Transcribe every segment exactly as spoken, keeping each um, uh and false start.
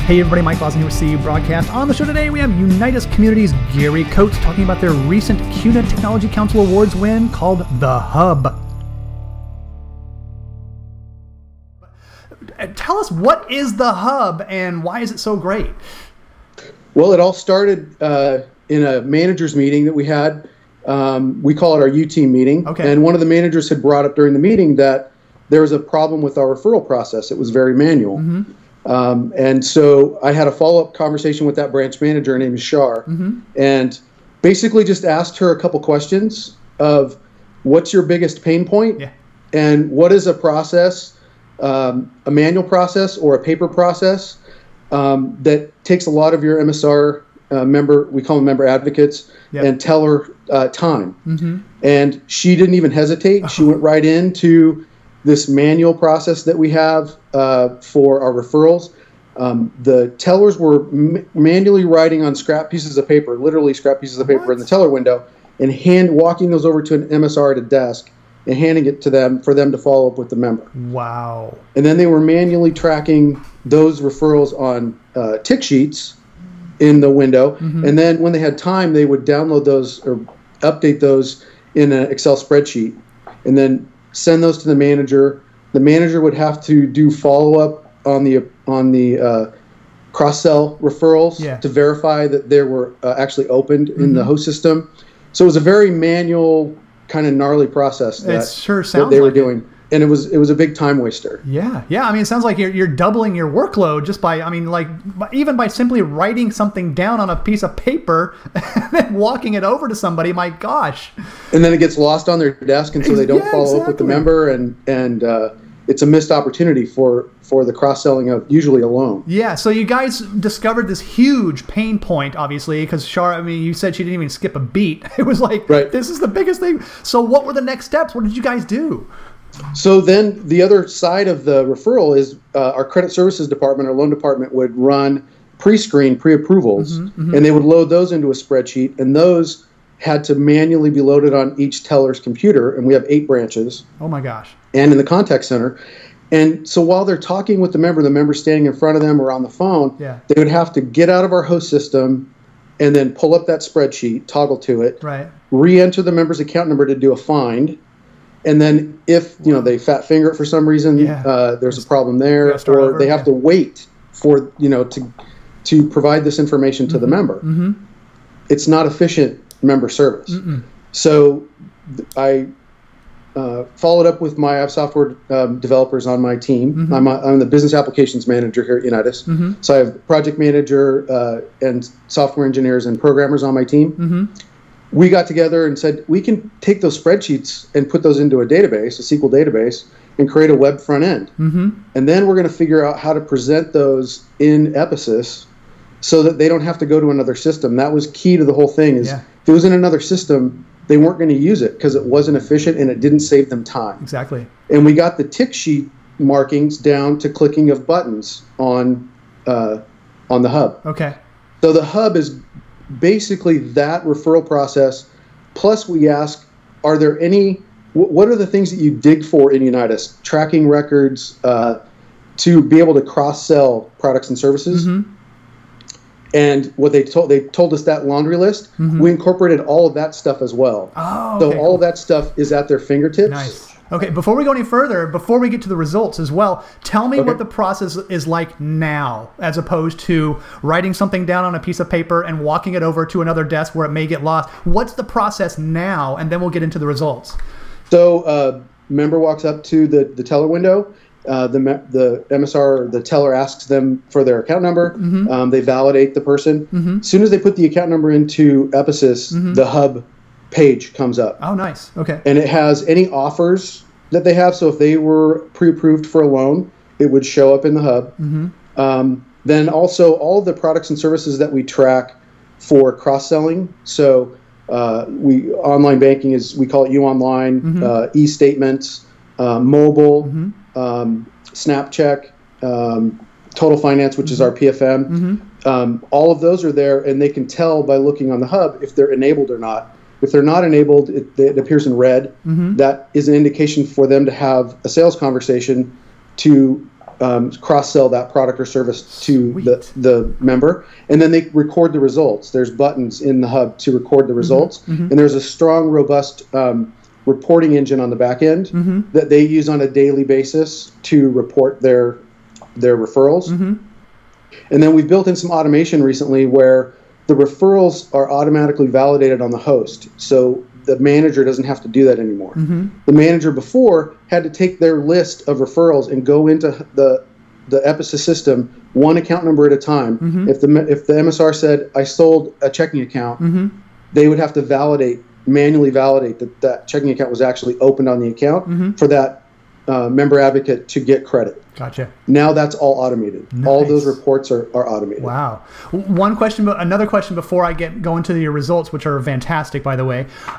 Hey everybody, Mike Lawson here with C U Broadcast. On the show today, we have Unitas Communities' Gary Coates talking about their recent C U N A Technology Council Awards win called The Hub. Tell us, what is The Hub and why is it so great? Well, it all started uh, in a managers meeting that we had. Um, we call it our U-Team meeting. Okay. And one of the managers had brought up during the meeting that there was a problem with our referral process. It was very manual. Mm-hmm. Um, and so I had a follow-up conversation with that branch manager. Her name is Shar. Mm-hmm. And basically just asked her a couple questions of what's your biggest pain point? Yeah. And what is a process, um, a manual process or a paper process um, that takes a lot of your M S R uh, member, we call them member advocates, Yep. and teller uh, time. Mm-hmm. And she didn't even hesitate. She went right into this manual process that we have uh, for our referrals. Um, the tellers were m- manually writing on scrap pieces of paper, literally scrap pieces of paper What? in the teller window, and hand walking those over to an M S R at a desk and handing it to them for them to follow up with the member. Wow. And then they were manually tracking those referrals on uh, tick sheets in the window. Mm-hmm. And then when they had time, they would download those or update those in an Excel spreadsheet and then send those to the manager. The manager would have to do follow-up on the on the uh, cross-sell referrals Yeah. to verify that they were uh, actually opened in Mm-hmm. the host system. So it was a very manual, kind of gnarly process that, It sure that sounds they were like it. doing. And it was it was a big time waster. Yeah, yeah. I mean, it sounds like you're you're doubling your workload just by, I mean, like by- even by simply writing something down on a piece of paper and then walking it over to somebody. My gosh. And then it gets lost on their desk, and so they don't Yeah, follow up with the exactly. member, and and uh, it's a missed opportunity for for the cross selling of usually a loan. Yeah. So you guys discovered this huge pain point, obviously, because Shar, I mean, you said she didn't even skip a beat. It was like, Right. this is the biggest thing. So what were the next steps? What did you guys do? So then the other side of the referral is uh, our credit services department, our loan department would run pre-screen, pre-approvals, Mm-hmm, mm-hmm. and they would load those into a spreadsheet, and those had to manually be loaded on each teller's computer, and we have eight branches, Oh my gosh. and in the contact center. And so while they're talking with the member, the member standing in front of them or on the phone, Yeah. they would have to get out of our host system and then pull up that spreadsheet, toggle to it, Right. re-enter the member's account number to do a find. And then if, you know, they fat finger it for some reason, Yeah. uh, there's a problem You there, gotta start or over, they have yeah. to wait for, you know, to to provide this information to the member. Mm-hmm. It's not efficient member service. Mm-mm. So th- I uh, followed up with my I have software um, developers on my team. Mhm. I'm, a, I'm the business applications manager here at Unitas. Mhm. So I have project manager uh, and software engineers and programmers on my team. Mm-hmm. We got together and said, we can take those spreadsheets and put those into a database, a S Q L database, and create a web front end. Mm-hmm. And then we're going to figure out how to present those in Epicus so that they don't have to go to another system. That was key to the whole thing is Yeah. if it was in another system, they weren't going to use it because it wasn't efficient and it didn't save them time. Exactly. And we got the tick sheet markings down to clicking of buttons on uh, on the hub. Okay. So the hub is basically that referral process. Plus, we ask, are there any, wh- what are the things that you dig for in Unitas? Tracking records uh, to be able to cross-sell products and services. Mm-hmm. And what they told they told us that laundry list, Mhm. we incorporated all of that stuff as well. Oh, So okay. all of that stuff is at their fingertips. Nice. Okay, before we go any further, before we get to the results as well, tell me Okay. what the process is like now, as opposed to writing something down on a piece of paper and walking it over to another desk where it may get lost. What's the process now? And then we'll get into the results. So uh, member walks up to the, the teller window. Uh, the me- the M S R, or the teller asks them for their account number. Mm-hmm. Um, they validate the person. Mhm. As soon as they put the account number into Epicus, Mhm. the hub page comes up. Oh, nice. Okay. And it has any offers that they have. So if they were pre-approved for a loan, it would show up in the hub. Mm-hmm. Um, then also all of the products and services that we track for cross-selling. So uh, we online banking is, we call it U Online, Mhm. uh, e-statements, uh, mobile, Mhm. um, SnapCheck, um, Total Finance, which is our P F M. Mm-hmm. Um, all of those are there, and they can tell by looking on the hub if they're enabled or not. If they're not enabled, it, it appears in red. Mm-hmm. That is an indication for them to have a sales conversation to um, cross-sell that product or service to Sweet. the, the member. And then they record the results. There's buttons in the hub to record the results. Mm-hmm. And there's a strong, robust um, reporting engine on the back end Mm-hmm. that they use on a daily basis to report their their referrals. Mm-hmm. And then we've built in some automation recently where the referrals are automatically validated on the host. So the manager doesn't have to do that anymore. Mm-hmm. The manager before had to take their list of referrals and go into the the Episys system one account number at a time. Mm-hmm. If the if the M S R said I sold a checking account, Mm-hmm. they would have to validate manually validate that that checking account was actually opened on the account Mm-hmm. for that uh, member advocate to get credit. Gotcha. Now that's all automated. All Nice. those reports are, are automated. Wow. One question, another question before I get go into your results, which are fantastic, by the way.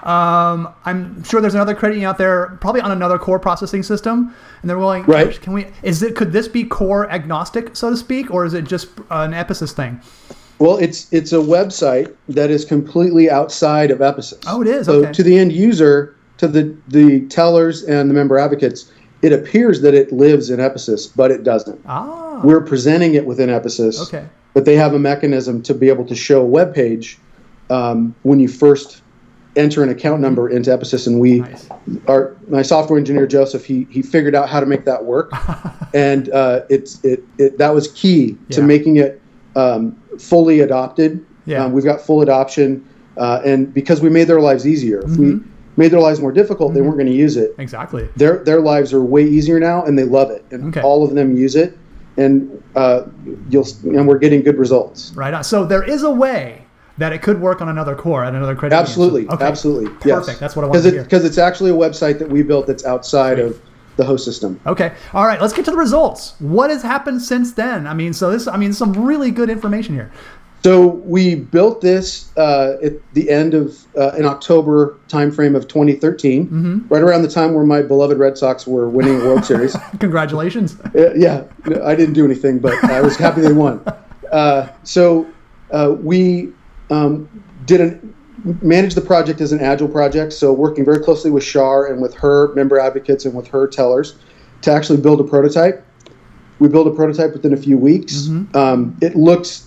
Um, I'm sure there's another credit union out there, probably on another core processing system, and they're going, Right. "Can we? Is it? Could this be core agnostic, so to speak, or is it just an Episys thing?" Well, it's it's a website that is completely outside of Episys. Oh, it is? So Okay. to the end user, to the the tellers and the member advocates, it appears that it lives in Episys, but it doesn't. Ah. We're presenting it within Episys, Okay. but they have a mechanism to be able to show a web page um, when you first enter an account number into Episys, and we, Nice. our my software engineer Joseph, he he figured out how to make that work, and uh, it's it, it that was key to Yeah. making it um, fully adopted. Yeah. Um, we've got full adoption, uh, and because we made their lives easier. If we Mm-hmm. made their lives more difficult, they weren't going to use it. Exactly. Their their lives are way easier now, and they love it, and Okay. all of them use it, and uh, you'll and we're getting good results. Right on. So there is a way that it could work on another core at another credit Absolutely, union. Okay. absolutely, Perfect. yes. That's what I wanted Because to it, hear. because it's actually a website that we built that's outside of the host system. Okay. All right. Let's get to the results. What has happened since then? I mean, so this, I mean, some really good information here. So we built this uh, at the end of uh, an October timeframe of twenty thirteen, Mm-hmm. right around the time where my beloved Red Sox were winning the World Series. Congratulations. Uh, yeah, no, I didn't do anything, but I was happy they won. Uh, so uh, we um, did an, managed the project as an agile project, so working very closely with Shar and with her member advocates and with her tellers to actually build a prototype. We built a prototype within a few weeks. Mm-hmm. Um, it looks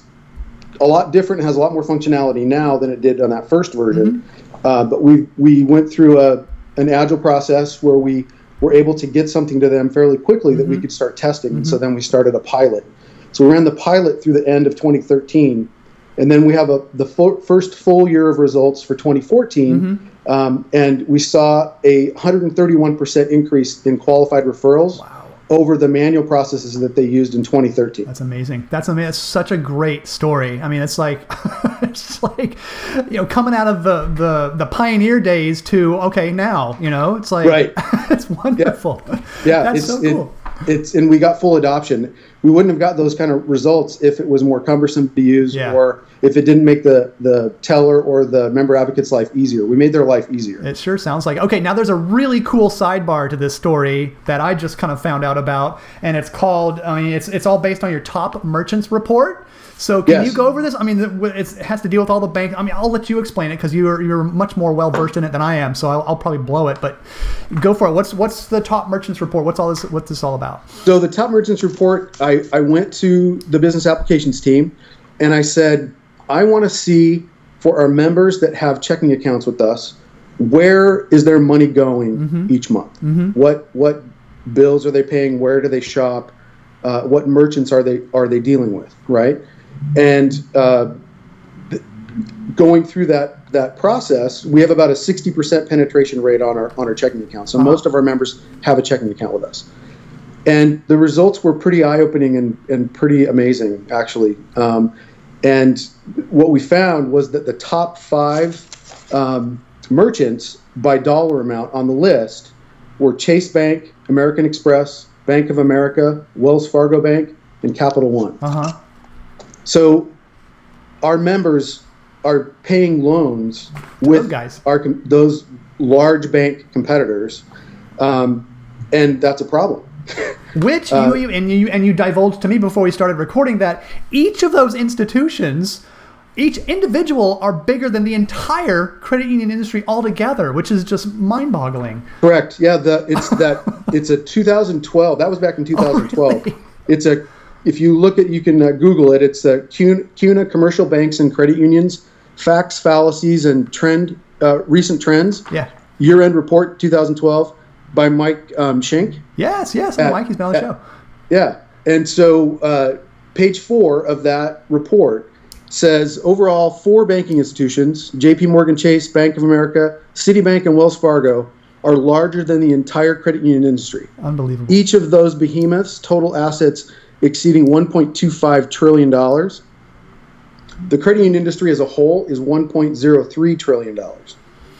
a lot different and has a lot more functionality now than it did on that first version. Mm-hmm. Uh, but we we went through a an agile process where we were able to get something to them fairly quickly that we Mhm. could start testing. And so then we started a pilot. So we ran the pilot through the end of twenty thirteen, and then we have a the fu- first full year of results for twenty fourteen, Mm-hmm. um, and we saw a one hundred thirty-one percent increase in qualified referrals Wow. over the manual processes that they used in twenty thirteen. That's amazing. That's amazing. It's such a great story. I mean, it's like, it's like, you know, coming out of the, the, the pioneer days to, okay, now, you know, it's like, Right. it's wonderful. Yeah, That's it's so it- cool. it's and we got full adoption. We wouldn't have got those kind of results if it was more cumbersome to use, Yeah. or if it didn't make the the teller or the member advocate's life easier. We made their life easier. It sure sounds like. Okay, now there's a really cool sidebar to this story that I just kind of found out about, and it's called, I mean, it's it's all based on your top merchants report. So can Yes. you go over this? I mean, it's, it has to deal with all the bank. I mean, I'll let you explain it because you're you're much more well versed in it than I am. So I'll, I'll probably blow it, but go for it. What's what's the top merchants report? What's all this? What's this all about? So the top merchants report, I, I went to the business applications team and I said, I want to see for our members that have checking accounts with us, where is their money going Mm-hmm. each month? Mm-hmm. What what bills are they paying? Where do they shop? Uh, what merchants are they are they dealing with? Right, and uh, th- going through that that process, we have about a sixty percent penetration rate on our on our checking account. So Uh-huh. most of our members have a checking account with us. And the results were pretty eye-opening and, and pretty amazing, actually. Um, and what we found was that the top five um, merchants by dollar amount on the list were Chase Bank, American Express, Bank of America, Wells Fargo Bank, and Capital One. Uh huh. So our members are paying loans with Those guys. our com- those large bank competitors, um, and that's a problem. Which Uh, you, you and you and you divulged to me before we started recording that each of those institutions, each individual, are bigger than the entire credit union industry altogether, which is just mind-boggling. Correct. Yeah, the it's that it's a two thousand twelve. That was back in two thousand twelve. really? It's a, if you look at, you can uh, Google it. It's the CUNA, Commercial Banks and Credit Unions, Facts, Fallacies, and Trend, uh, Recent Trends. Yeah. Year-end report twenty twelve by Mike um, Schenk. Yes, yes, At, Mike, he's been on the at, show. Yeah. And so uh, page four of that report says overall four banking institutions, J P Morgan Chase, Bank of America, Citibank, and Wells Fargo, are larger than the entire credit union industry. Unbelievable. Each of those behemoths, total assets exceeding one point two five trillion dollars. The credit union industry as a whole is one point zero three trillion dollars.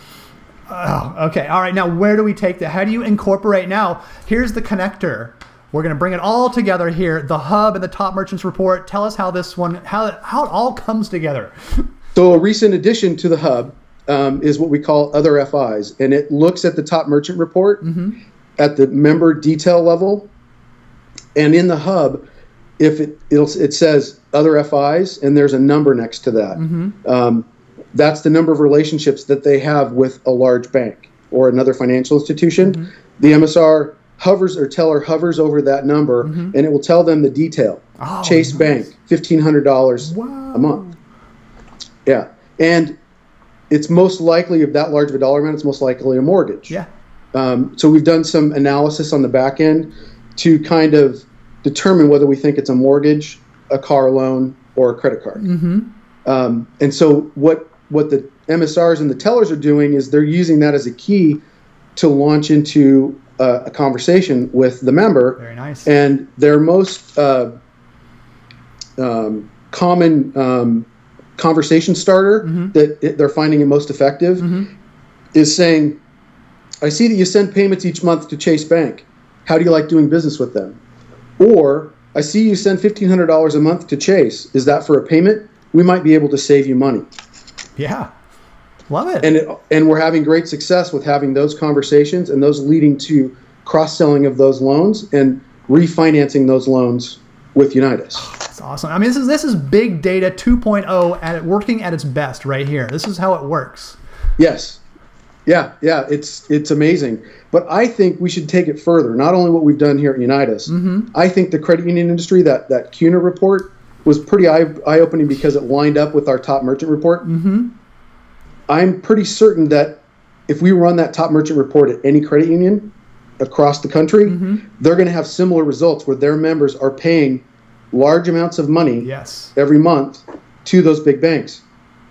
Oh, okay. All right. Now, where do we take that? How do you incorporate? Now, here's the connector. We're going to bring it all together here. The hub and the top merchants report. Tell us how this one, how, how it all comes together. So a recent addition to the hub um, is what we call other F Is. And it looks at the top merchant report mm-hmm. at the member detail level. And in the hub, if it it'll, it says other F Is, and there's a number next to that. Mm-hmm. Um, that's the number of relationships that they have with a large bank or another financial institution. Mm-hmm. The M S R hovers or teller hovers over that number, mm-hmm. and it will tell them the detail. Oh, Chase nice. Bank, fifteen hundred dollars wow. a month. Yeah. And it's most likely, if that large of a dollar amount, it's most likely a mortgage. Yeah. Um, so we've done some analysis on the back end to kind of determine whether we think it's a mortgage, a car loan, or a credit card. Mm-hmm. Um, and so what what the M S Rs and the tellers are doing is they're using that as a key to launch into uh, a conversation with the member. Very nice. And their most uh, um, common um, conversation starter mm-hmm. that it, they're finding it most effective mm-hmm. is saying, I see that you send payments each month to Chase Bank. How do you like doing business with them? Or, I see you send fifteen hundred dollars a month to Chase. Is that for a payment? We might be able to save you money. Yeah. Love it. And it, and we're having great success with having those conversations and those leading to cross-selling of those loans and refinancing those loans with Unitas. That's awesome. I mean, this is this is big data two point oh at working at its best right here. This is how it works. Yes. Yeah, yeah, it's it's amazing. But I think we should take it further. Not only what we've done here at Unitas, mm-hmm. I think the credit union industry, that, that CUNA report, was pretty eye, eye-opening because it lined up with our top merchant report. Mm-hmm. I'm pretty certain that if we run that top merchant report at any credit union across the country, mm-hmm. they're going to have similar results where their members are paying large amounts of money yes. every month to those big banks.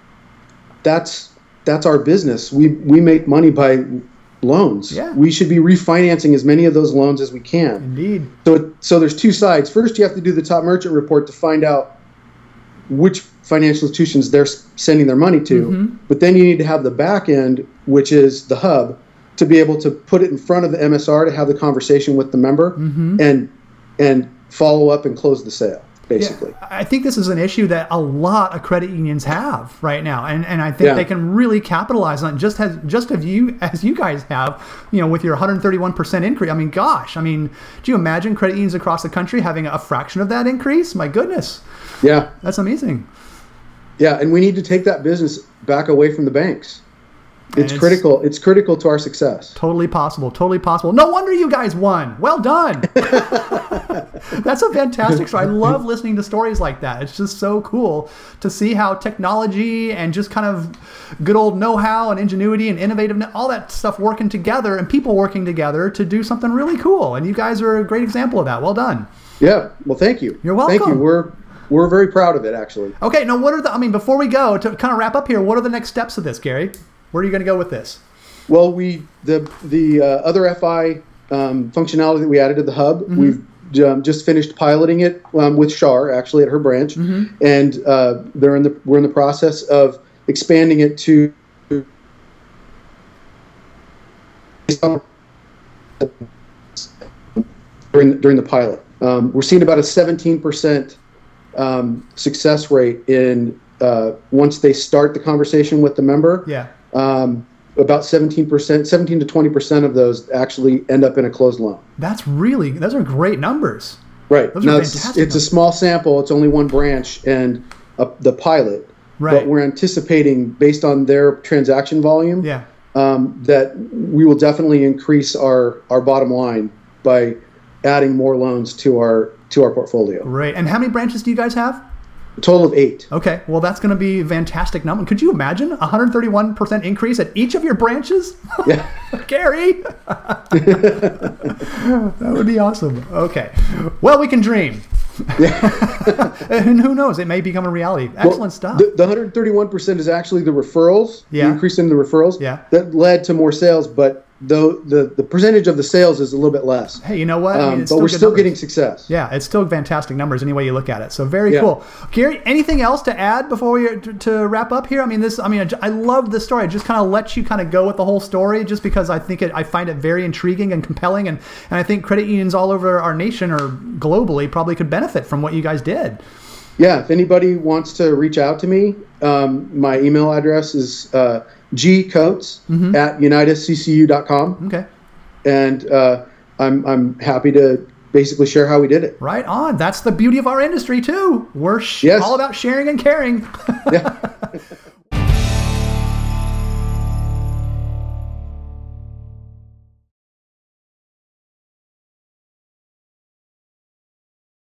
That's that's our business. We we make money by loans. Yeah. We should be refinancing as many of those loans as we can. Indeed. So it, so there's two sides. First, you have to do the top merchant report to find out which financial institutions they're sending their money to. Mm-hmm. But then you need to have the back end, which is the hub, to be able to put it in front of the M S R to have the conversation with the member mm-hmm. and and follow up and close the sale, basically. Yeah, I think this is an issue that a lot of credit unions have right now, and and I think yeah. they can really capitalize on it, just as just as you as you guys have, you know, with your one hundred thirty-one percent increase. I mean, gosh, I mean, do you imagine credit unions across the country having a fraction of that increase? My goodness. Yeah, that's amazing. Yeah, and we need to take that business back away from the banks. It's, it's critical. It's critical to our success. Totally possible. Totally possible. No wonder you guys won. Well done. That's a fantastic story. I love listening to stories like that. It's just so cool to see how technology and just kind of good old know-how and ingenuity and innovativeness, all that stuff working together and people working together to do something really cool. And you guys are a great example of that. Well done. Yeah. Well, thank you. You're welcome. Thank you. We're we're very proud of it, actually. Okay. Now, what are the? I mean, before we go to kind of wrap up here, what are the next steps of this, Gary? Where are you going to go with this? Well, we the the uh, other F I um, functionality that we added to the hub, mm-hmm. we've um, just finished piloting it um, with Shar, actually at her branch, mm-hmm. and uh, they're in the we're in the process of expanding it to during during the pilot. Um, we're seeing about a seventeen percent um, success rate in uh, once they start the conversation with the member. Yeah. Um, about seventeen percent, seventeen to twenty percent of those actually end up in a closed loan. That's really, those are great numbers. Right. Those now, are it's, fantastic it's a small sample. It's only one branch and uh, the pilot. Right. But we're anticipating, based on their transaction volume, yeah. um, that we will definitely increase our, our bottom line by adding more loans to our to our portfolio. Great. And how many branches do you guys have? A total of eight. Okay, well, that's going to be a fantastic number. Could you imagine a one hundred thirty-one percent increase at each of your branches? Yeah. Gary! That would be awesome. Okay. Well, we can dream. Yeah. And who knows? It may become a reality. Excellent well, stuff. The, the one hundred thirty-one percent is actually the referrals, Yeah. the increase in the referrals Yeah. that led to more sales, but though the, the percentage of the sales is a little bit less. Hey, you know what? I Um, mean, but it's we're good still numbers. getting success. Yeah, it's still fantastic numbers any way you look at it. So very Yeah. cool. Gary, anything else to add before we to, to wrap up here? I mean, this. I mean, I, I love this story. I just kind of let you kind of go with the whole story, just because I think it. I find it very intriguing and compelling, and and I think credit unions all over our nation or globally probably could benefit from what you guys did. Yeah, if anybody wants to reach out to me, um, my email address is uh, gcoates Mm-hmm. at united c c u dot com. Okay. And uh, I'm I'm happy to basically share how we did it. Right on. That's the beauty of our industry too. We're sh- Yes. all about sharing and caring. Yeah.